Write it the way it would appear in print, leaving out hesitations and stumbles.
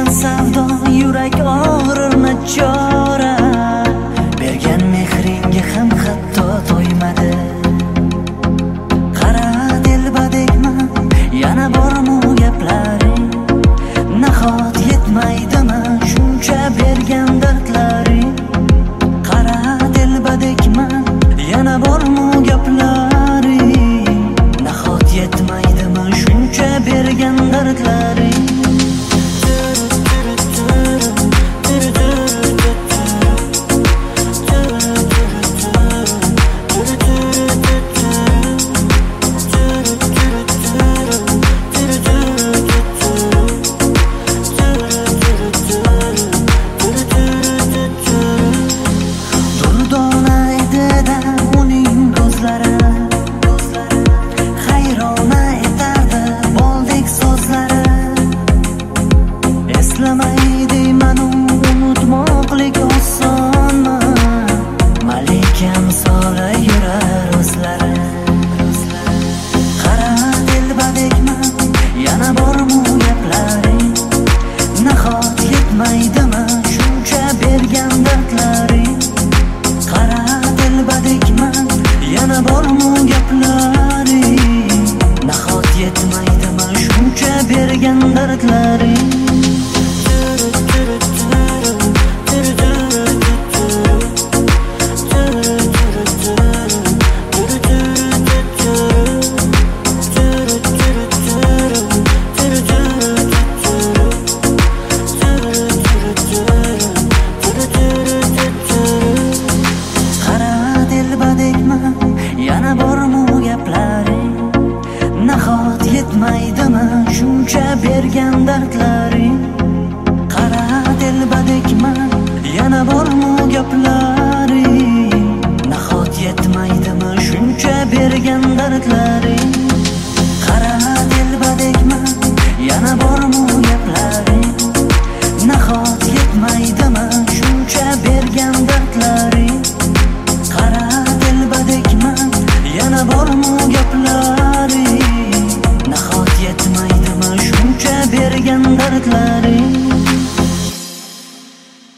bergan savdo yurak og'rir nachora. Bergan mehringga ham hatto to'ymadi. Qara dilbadekman, yana bormi gaplaring? Nahot yetmaydimi shuncha bergan dardlaring? Qara dilbadekman, yana bormi gaplaring? Nahot yetmaydimi shuncha bergan dardlaring? Unutmoqlik osonmi? Malika misoli yurar o'zlari. Qara dilbadekman, yana bormi gaplaring? Nahot yetmaydimi shuncha bergan dardlaring? Qara dilbadekman, yana bormi gaplaring? Nahot yetmaydimi shuncha bergan dardlaring? Yana bormi gaplaring? Nahot yetmaydimi shuncha bergan dardlaring? Qara dilbadekman, yana bormi gaplaring? Nahot yetmaydimi shuncha bergan dardlaring? Qara dilbadekman, yana bormi gaplaring? Nahot yetmaydimi shuncha bergan dardlaring? Qara dilbadekman, yana bormi gaplaring? Nahot yetmaydimi shuncha bergan dardlaring?